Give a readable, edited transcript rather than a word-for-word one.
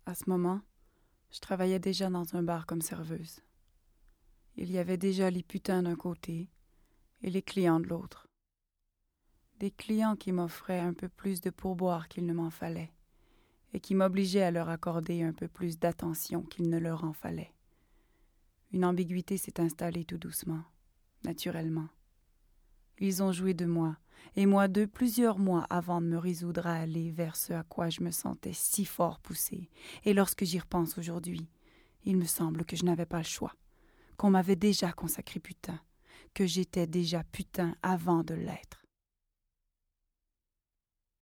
À ce moment, je travaillais déjà dans un bar comme serveuse. Il y avait déjà les putains d'un côté et les clients de l'autre. Des clients qui m'offraient un peu plus de pourboire qu'il ne m'en fallait et qui m'obligeaient à leur accorder un peu plus d'attention qu'il ne leur en fallait. Une ambiguïté s'est installée tout doucement, naturellement. Ils ont joué de moi, et moi d'eux plusieurs mois avant de me résoudre à aller vers ce à quoi je me sentais si fort poussée. Et lorsque j'y repense aujourd'hui, il me semble que je n'avais pas le choix, qu'on m'avait déjà consacré putain, que j'étais déjà putain avant de l'être.